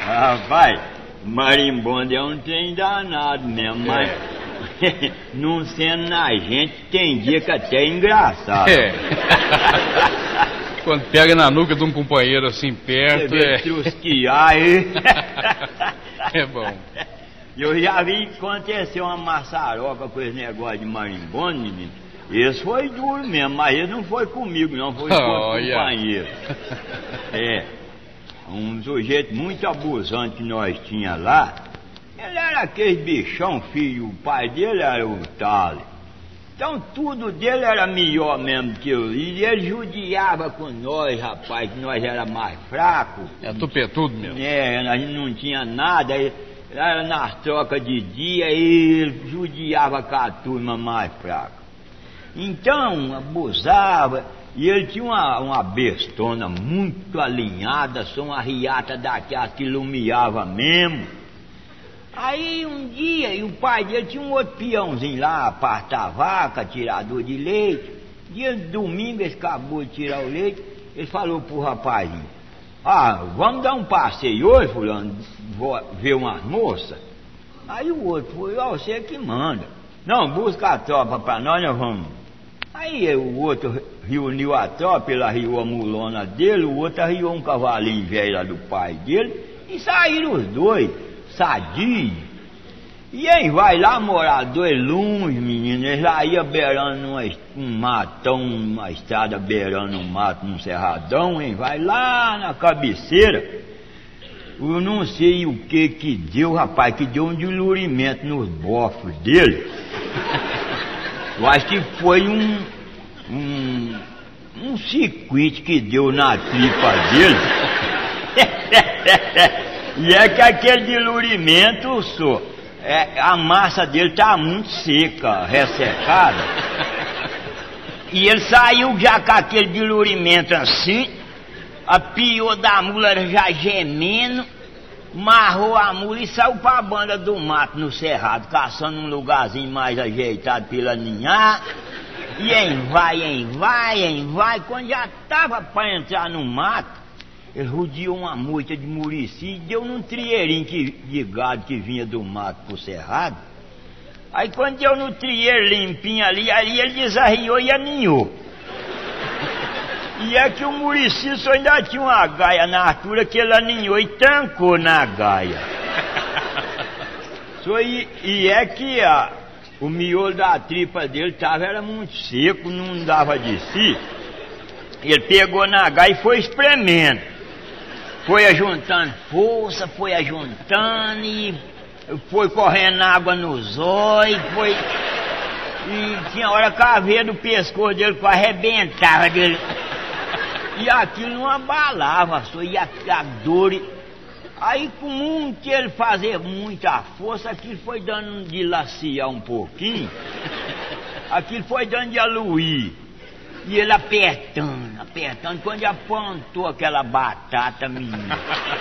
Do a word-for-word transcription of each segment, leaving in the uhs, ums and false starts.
Rapaz, marimbondo é um trem danado mesmo, mas não sendo na gente, tem dia que até é engraçado. É. Quando pega na nuca de um companheiro assim perto, Você vê é... trusquear aí. É bom. Eu já vi que aconteceu uma maçaroca com esse negócio de marimbondo, menino. Esse foi duro mesmo, mas ele não foi comigo, não, foi com Oh, o yeah. companheiro. É, um sujeito muito abusante que nós tinha lá. Ele era aquele bichão, filho, o pai dele era o Tale. Então tudo dele era melhor mesmo que eu. E ele judiava com nós, rapaz, que nós era mais fracos. É tupetudo mesmo. É, a gente não tinha nada, aí era nas trocas de dia e ele judiava com a turma mais fraca. Então, abusava, e ele tinha uma, uma bestona muito alinhada, só uma riata daquela que lumiava mesmo. Aí um dia, e o pai dele tinha um outro peãozinho lá, apartar vaca, tirador de leite. Dia de domingo, ele acabou de tirar o leite, ele falou pro rapazinho: ah, vamos dar um passeio hoje, fulano, vou ver uma moça. Aí o outro foi: ó, você que manda. Não, busca a tropa pra nós, nós vamos. Aí o outro reuniu a tropa, ele arriou a mulona dele, o outro arriou um cavalinho velho lá do pai dele, e saíram os dois, sadios. E aí vai lá morar dois lumes, menino, eles lá iam beirando numa, um matão, uma estrada beirando um mato, num cerradão, hein, vai lá na cabeceira. Eu não sei o que que deu, rapaz, que deu um dilurimento nos bofos dele. Eu acho que foi um, um, um circuito que deu na tripa dele. E é que aquele dilurimento, só, é, a massa dele tá muito seca, ressecada. E ele saiu já com aquele dilurimento assim, a pior da mula já gemendo, marrou a mula e saiu pra banda do mato no cerrado, caçando um lugarzinho mais ajeitado pela ninhar. E em vai, em vai, em vai, quando já tava pra entrar no mato, ele rodeou uma moita de murici e deu num trieirinho que, de gado que vinha do mato pro cerrado. Aí quando deu no trieiro limpinho ali, aí ele desarriou e aninhou. E é que o murici só ainda tinha uma gaia na altura que ele aninhou e trancou na gaia. Só e, e é que a, o miolo da tripa dele tava, era muito seco, não dava de si. Ele pegou na gaia e foi espremendo. Foi ajuntando força, foi ajuntando e foi correndo água nos olhos, foi... E tinha hora que a veia do pescoço dele quase arrebentava dele. E aquilo não abalava, só ia a dor. Aí com muito ele fazer muita força, aquilo foi dando de laciar um pouquinho. Aquilo foi dando de aluir. E ele apertando, apertando, quando ele apontou aquela batata, menina.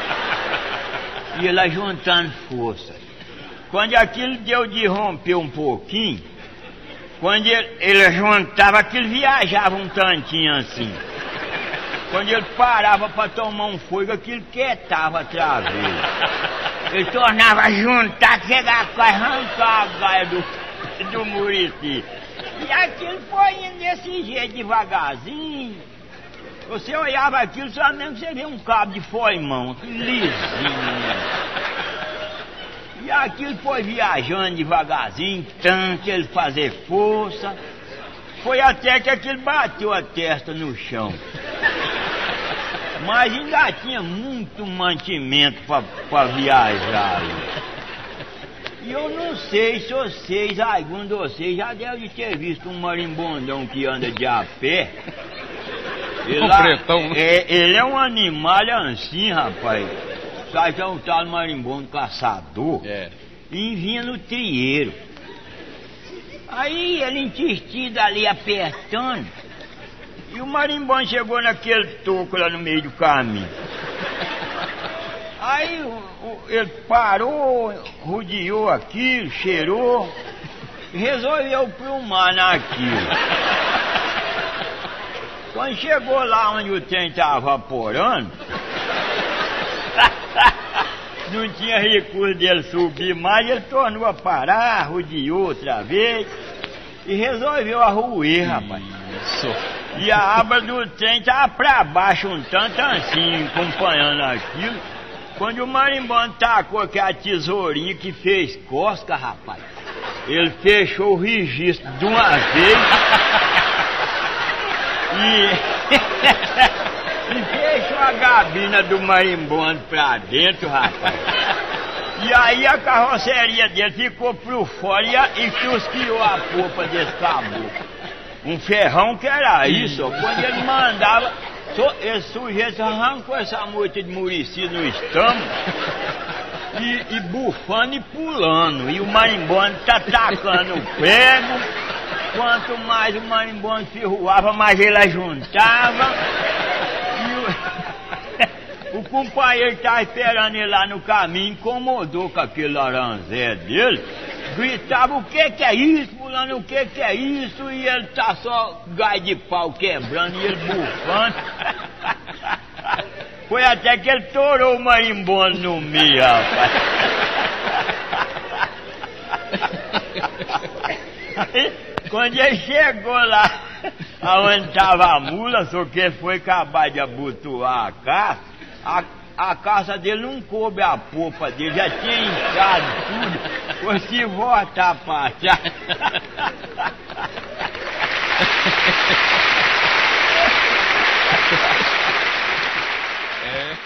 E ele juntando força. Quando aquilo deu de romper um pouquinho, quando ele, ele juntava, aquilo viajava um tantinho assim. Quando ele parava para tomar um fôlego, aquilo quietava outra vez. Ele tornava a juntar, chegar a arrancar a gaia do, do murici. E aquilo foi indo desse jeito, devagarzinho. Você olhava aquilo, só mesmo você vê um cabo de foimão, lisinho. E aquilo foi viajando devagarzinho, tanto ele fazer força. Foi até que aquilo bateu a testa no chão. Mas ainda tinha muito mantimento para viajar. E eu não sei se vocês, algum de vocês, já devem ter visto um marimbondão que anda de a pé. Ele, Um lá, pretão. é, ele é um animal assim, rapaz. Sai que é um tal marimbondo caçador. É. E vinha no trieiro. Aí ele entistido ali apertando. E o marimbondo chegou naquele toco lá no meio do caminho. Aí o, o, ele parou, rodeou aquilo, cheirou, e resolveu plumar naquilo. Quando chegou lá onde o trem estava vaporando, não tinha recurso dele subir mais, ele tornou a parar, rodeou outra vez e resolveu arruir, rapaz. Isso. E a aba do trem tava pra baixo um tanto assim, acompanhando aquilo. Quando o marimbondo tacou aquela tesourinha que fez cosca, rapaz, ele fechou o registro de uma vez e, e fechou a gabina do marimbondo pra dentro, rapaz. E aí a carroceria dele ficou por fora e, a, e chusqueou a popa desse caboclo. Um ferrão que era isso, ó. Quando ele mandava, so, esse sujeito arrancou essa moita de murici no estômago e, e bufando e pulando. E o marimbondo tá tacando o prego. Quanto mais o marimbondo ferroava, mais ele ajuntava. E o, o companheiro que tava esperando ele lá no caminho incomodou com aquele laranzé dele. Gritava, o que que é isso, fulano, o que que é isso? E ele tá só gai de pau quebrando e ele bufando. Foi até que ele torou o marimbondo no meio, rapaz. Aí, quando ele chegou lá, aonde tava a mula, só que ele foi acabar de abotoar a caça, a, a caça dele não coube a popa dele, já tinha inchado tudo. Foi se voltar pra trás. É.